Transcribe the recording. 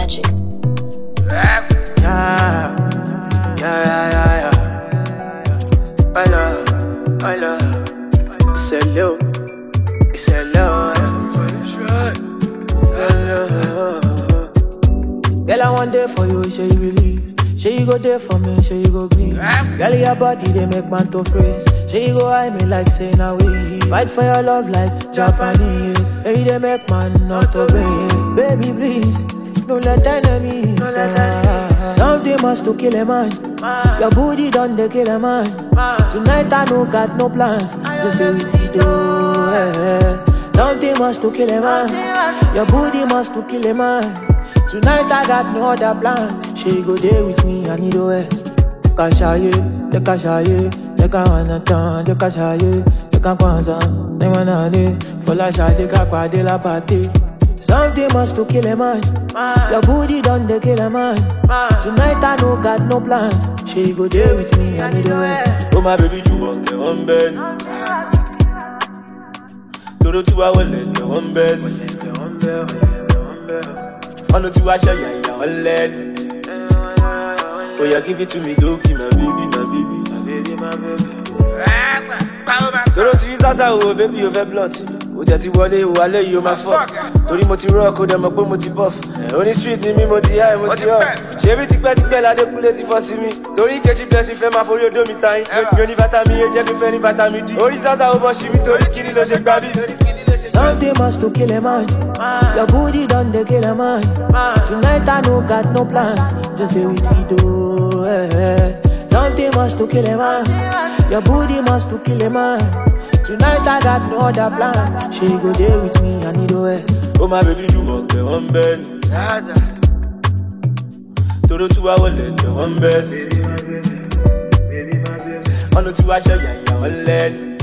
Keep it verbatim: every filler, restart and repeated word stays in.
Magic. Yeah, yeah, yeah, yeah, yeah. I love, I love. It's a low, it's a low. Girl, I want there for you, say you believe. Say you go there for me, say you go green. Girl, your body, they make man to praise. Say you go high me like saying away. Fight for your love like Japanese. Say they make man not to break. Baby, please, don't let enemies uh, something must to kill a man. Your booty done they kill a man. Tonight I no got no plans. Just do it, it do it. Something must to kill a man. Your booty must to kill a man. Tonight I got no other plan. She go there with me, I need a west. Kashaye, the kashaye, the kawanatan, the kashaye, the kakwanza, the manane, for la shade kakwa de la party. Something must to kill a man. Your booty done they kill a man. Tonight I no got no plans. She go there with me, I need a west. Oh my baby, you want get one bed. Toro tu wa wole get one bed. Ono tu wa shaya ya one oh yeah, give it to me, go keep my baby, my baby, my baby, my baby. Toro ti sasa o baby o ve blunt. O je ti wọlé o wale yo ma fuck. Torí mo ti rock o de mo pe mo ti buff. Oni street ni mi mo ti high mo ti off. Ṣebí ti pẹ́ ti pẹ́ la de kule ti fọ́ sí mi. Torí keji blessing fẹ́ ma forí odo mi tayin. Mi ò ní vitamin A jẹ́ kí fẹ́ ní vitamin D. Orí sasa o bo shi mi torí kini ló ṣe gbà bí. Something must to kill a man. Your booty done they kill a man. Tonight I no got no plans. Just do it, do it. Something must to kill a man. Your booty must to kill a man. Tonight I got no other plan. She go there with me, I need a west. Oh my baby, you want get one bed. Toro tu wa wole get one bed. Ono tu wa shaya ya one